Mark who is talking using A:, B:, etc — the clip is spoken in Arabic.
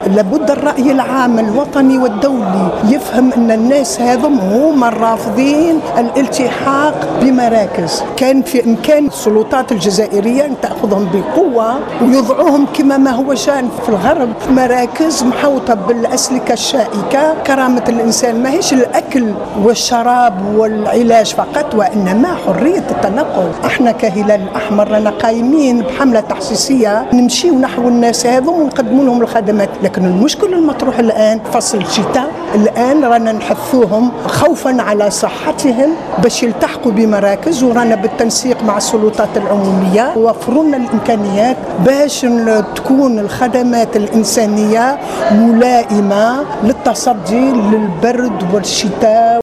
A: لابد الرأي العام الوطني والدولي يفهم أن الناس هذم هما الرافضين الالتحاق بمراكز. كان في إمكان السلطات الجزائرية أن تأخذهم بقوة ويضعوهم كما ما هو شان في الغرب، مراكز محوطة بالأسلكة الشائكة. كرامة الإنسان ما هيش الأكل والشراب والعلاج فقط، وإنما حرية التنقل. احنا كهلال الأحمر رانا قايمين بحملة تحسيسية نمشيو نحو الناس هذم ونقدموا لهم الخدمات، لكن المشكل المطروح الآن فصل الشتاء، الآن رانا نحثوهم خوفا على صحتهم باش يلتحقوا بمراكز، ورانا بالتنسيق مع السلطات العمومية وفروا لنا الإمكانيات باش تكون الخدمات الإنسانية ملائمة للتصدي للبرد والشتاء.